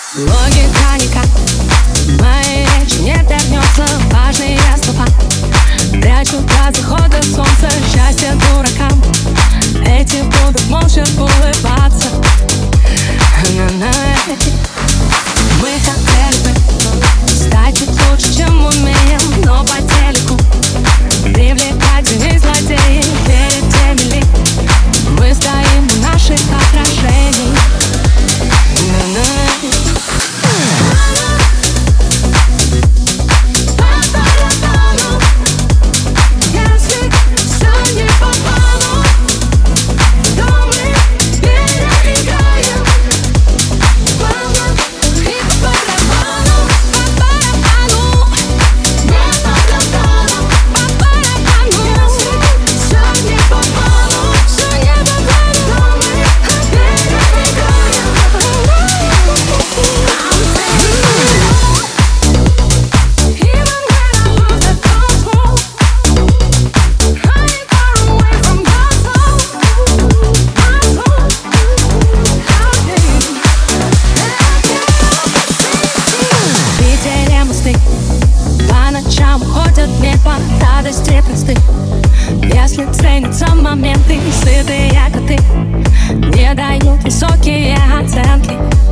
Логика никак в моей речи не вернется. Важные слова прячут до захода солнца. Счастье дуракам, эти будут молча улыбаться. Мы хотели бы стать чуть лучше, чем умеем, но по телеку привлекать жизнь злодеи. Перед теми ли мы стоим у наших отражений. По ночам ходят мимо радости просты. Если ценятся моменты, сытые коты не дают высокие оценки.